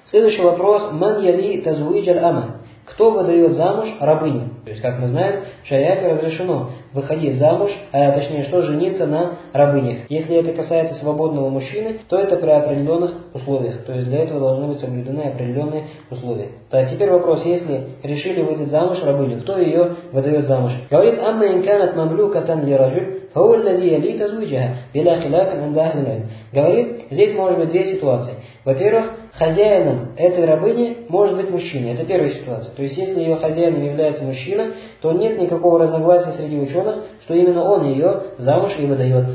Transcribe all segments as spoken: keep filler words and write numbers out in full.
Следующий вопрос. Ман яли тазвуидж аль-ама. Кто выдает замуж рабыню? То есть, как мы знаем, в шариате разрешено выходить замуж, а точнее, что жениться на рабынях. Если это касается свободного мужчины, то это при определенных условиях. То есть, для этого должны быть соблюдены определенные условия. Так, теперь вопрос, если решили выдать замуж рабыню, кто ее выдает замуж? Говорит, амма инканат мамлюкатан ли раджуль, говорит, здесь может быть две ситуации. Во-первых, хозяином этой рабыни может быть мужчина. Это первая ситуация. То есть, если ее хозяином является мужчина, то нет никакого разногласия среди ученых, что именно он ее замуж и выдает.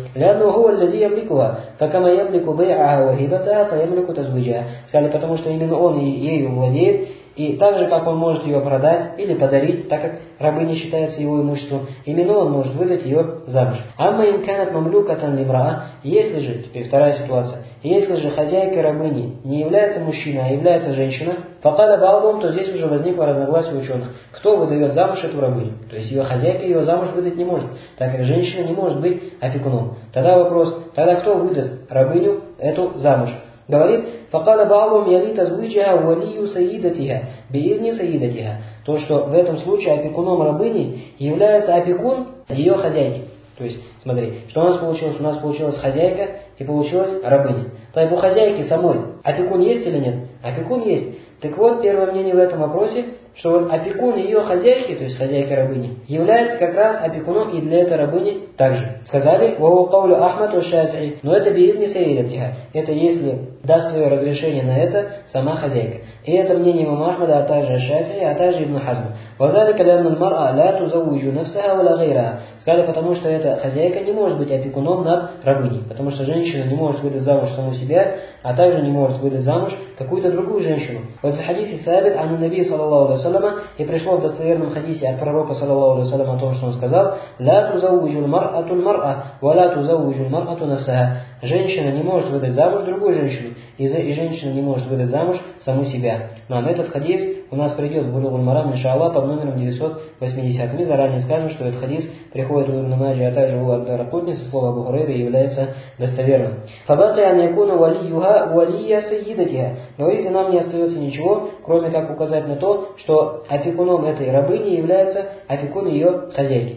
Сказали, потому что именно он ею владеет, и так же, как он может ее продать или подарить, так как рабыня считается его имуществом, именно он может выдать ее замуж. Амма инканат мамлюкатан лимраа, если же, теперь вторая ситуация, если же хозяйкой рабыни не является мужчина, а является женщина, факаля ба'дум, то здесь уже возникло разногласие ученых. Кто выдает замуж эту рабыню? То есть ее хозяйка ее замуж выдать не может, так как женщина не может быть опекуном. Тогда вопрос, тогда кто выдаст рабыню эту замуж? Говорит, факаля ба'дум яли тазвиджаха валию саидатиха, биизни саидатиха. То, что в этом случае опекуном рабыни является опекун ее хозяйки. То есть, смотри, что у нас получилось? У нас получилась хозяйка и получилась рабыня. То есть у хозяйки самой опекун есть или нет? Опекун есть. Так вот, первое мнение в этом вопросе, что вот опекун ее хозяйки, то есть хозяйки рабыни, является как раз опекуном и для этой рабыни также. Сказали, «Ваху каулю Ахмад ва Шафии», но это биизни саидатиха. Это если даст свое разрешение на это сама хозяйка. И это мнение имама Ахмада, а также Шафии, а также Ибн Хазма. «Вазалика лянна аль-мар'a ла тузаввиджу нафсаха ва ла гайраха». Сказали, потому что эта хозяйка не может быть опекуном над рабыней. Потому что женщина не может выдать замуж саму себя, а также не может выдать замуж какую-то другую женщину. Вот в хадисе сабит ан наби саллаллаху алейхи вассаляма, и пришло в достоверном хадисе от пророка саллаллаху алейхи вассаляма о том, что он сказал: «Ла тузаввиджу аль-мар'ату аль-мар'а, ва ла тузаввиджу аль-мар'ату нафсаха». Женщина не может выдать замуж другую женщину, и, за, и женщина не может выдать замуж саму себя. Нам этот хадис у нас придет в Булугуль Марам, иншаллах, под номером девятьсот восемьдесят. Мы заранее скажем, что этот хадис приходит у Ибн Маджи, а также у Ад-Даракутни со слова Абу Хурайры и является достоверным. «Фабаки ан якуна валиюха валия саидатиха». Говорит, и нам не остается ничего, кроме как указать на то, что опекуном этой рабыни является опекун ее хозяйки.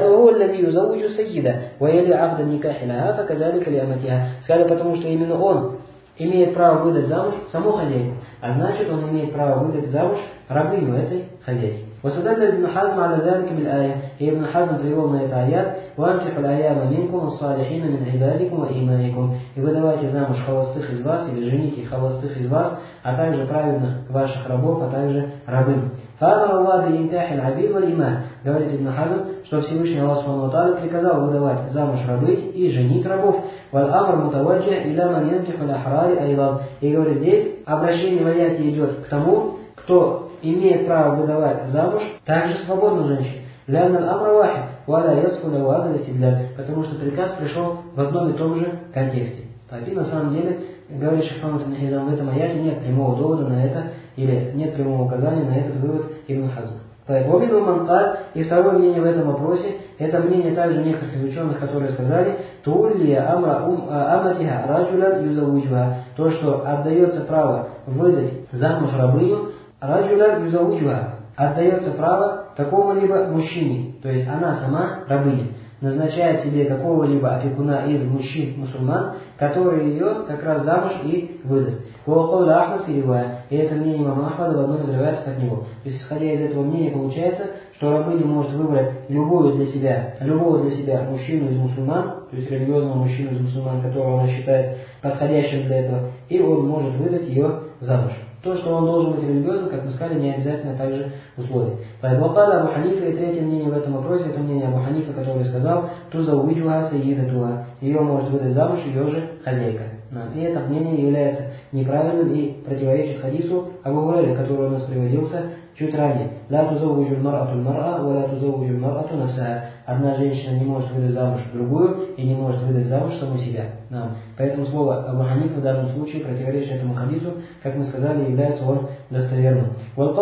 Сказали, потому что именно он имеет право выдать замуж саму хозяйку, а значит, он имеет право выдать замуж рабыню этой хозяйки. وَسَدَلَّ ابْنُ حَزْمَ عَلَى ذَلِكَ بِالْآيَةِ. И Ибн Хазм привел на это аят: وَأَنْكِحُوا الْأَيَامَ مِنْكُمْ وَالصَّالِحِينَ مِنْ عِبَادِكُمْ وَإِمَائِكُمْ. И вы давайте замуж холостых из вас, или жените холостых из вас, а также праведных ваших рабов, а также рабынь. فَأَمَرَ اللَّهُ بِإِنْكَاحِ الْعَبِيدِ وَالْإِمَاءِ. Говорит Ибн Хазм, что Всевышний Аллах Субхану ва Тааля приказал выдавать замуж рабынь и женить рабов. وَالْأَمْرُ مُتَوَجِّهٌ إِلَى مَنْ يَنْكِحُ الْأَحْرَارِ أَيْضًا. И говорит, здесь обращение в аяте идет к тому, кто имеет право выдавать замуж также свободную женщину. Потому что приказ пришел в одном и том же контексте. Так, и на самом деле, говорит Шейх Мухаммад ибн Хизам, в этом аяте нет прямого довода на это, или нет прямого указания на этот вывод Ибн Хазма. И второе мнение в этом вопросе, это мнение также некоторых ученых, которые сказали: «Тулия амра аматиха раджулян юзавуджуха». То, что отдается право выдать замуж рабыню, раджулян юзавуджуха, отдается право какому-либо мужчине, то есть она сама рабыня назначает себе какого-либо опекуна из мужчин-мусульман, который ее как раз замуж и выдаст. И это мнение имама Ахмада в одном из риваятов от него. То есть, исходя из этого мнения, получается, что рабыня может выбрать любую для себя, любого для себя мужчину из мусульман, то есть религиозного мужчину из мусульман, которого она считает подходящим для этого, и он может выдать ее замуж. То, что он должен быть религиозным, как мы сказали, не обязательно также условие. Файбуакала Абу Ханифа, и третье мнение в этом вопросе, это мнение Абу Ханифа, который сказал: «Туза уиджуха саидатуха». Ее может выдать замуж ее же хозяйка. И это мнение является неправильным и противоречит хадису Абу Хурайры, который у нас приводился чуть ранее. «Ла тузаввиджу аль-мар'ату аль-мар'а, ва ла тузаввиджу аль-мар'ату нафсаха». Одна женщина не может выдать замуж другую и не может выдать замуж саму себя. Да. Поэтому слово Абу Ханифа в данном случае противоречит этому хадису, как мы сказали, является он достоверным.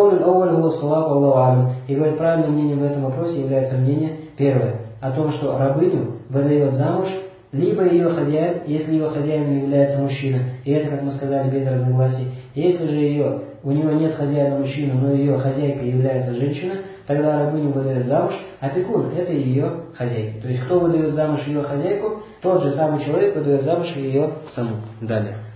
И говорит, правильным мнением в этом вопросе является мнение первое, о том, что рабыню выдает замуж либо ее хозяин, если ее хозяином является мужчина, и это, как мы сказали, без разногласий, Если же ее, у нее нет хозяина мужчина, но ее хозяйкой является женщина, тогда рабыню выдает замуж, опекун – это ее хозяйка. То есть, кто выдает замуж ее хозяйку, тот же самый человек выдает замуж ее саму. Далее.